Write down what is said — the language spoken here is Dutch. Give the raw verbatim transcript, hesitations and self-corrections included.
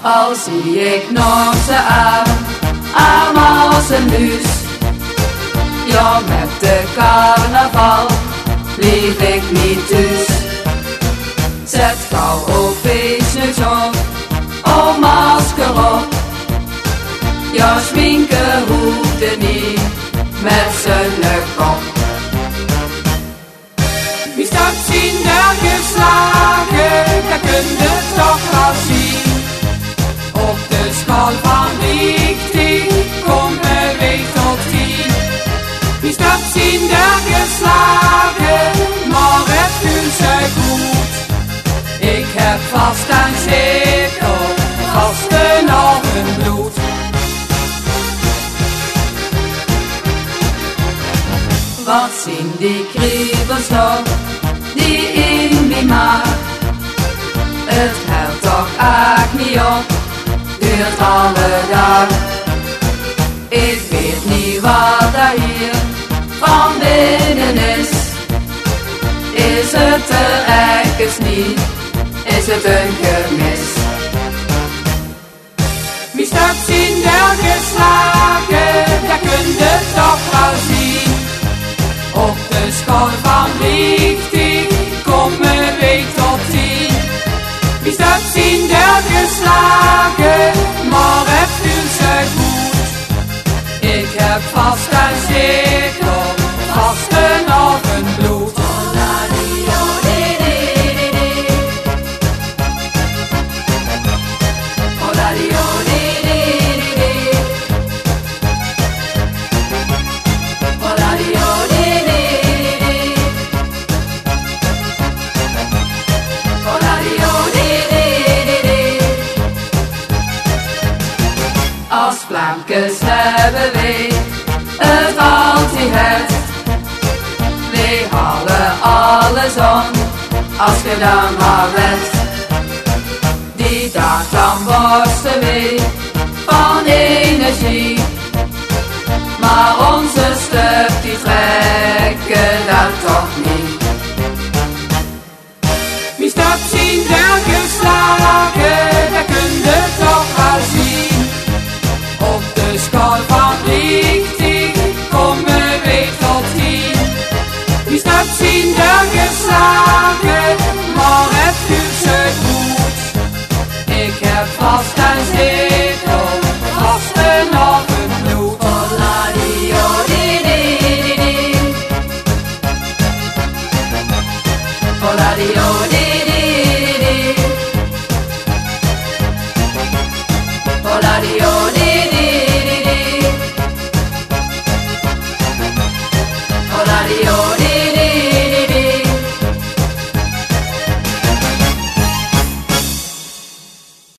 Al zie ik nog ze arm, arm als een muus. Ja, met de carnaval lief ik niet thuis. Zet gauw op feestjes op, oh masker op. Ja, schminken hoeft er niet met zijn kop. Wie straks in de geslagen, dat kun je toch wel zien. Op de schaal van richting komt een week tot tien. Wie straks in de geslagen, maar het voelt zich goed. Ik heb vast en zeker, vast een avondbloed. Wat zien die kriebels toch, die in die maag? Het houdt toch echt niet op, duurt alle dag. Ik weet niet wat daar hier van binnen is. Is het er ergens niet, is het een gemis? Wie straks in de geslagen, dat kun je toch wel zien. Op de schaal van richting kom een week tot tien. Wie straks in de geslagen, maar het voelt zich goed. Ik heb vast en zeker, vast een avondbloed. Als Vlaamkes hebben wij het altijd het. Wij halen alles aan, als je dan maar weet. Die dag dan borsten wij van energie. Maar onze stuk die trekken dat toch niet. Wie straks in de geslagen, dat kun je toch wel zien. Op de schaal van richting kom een week tot tien. Wie straks in de geslagen, maar het voelt zich goed. Ik heb vast en zeker, vast een avondbloed. Hola,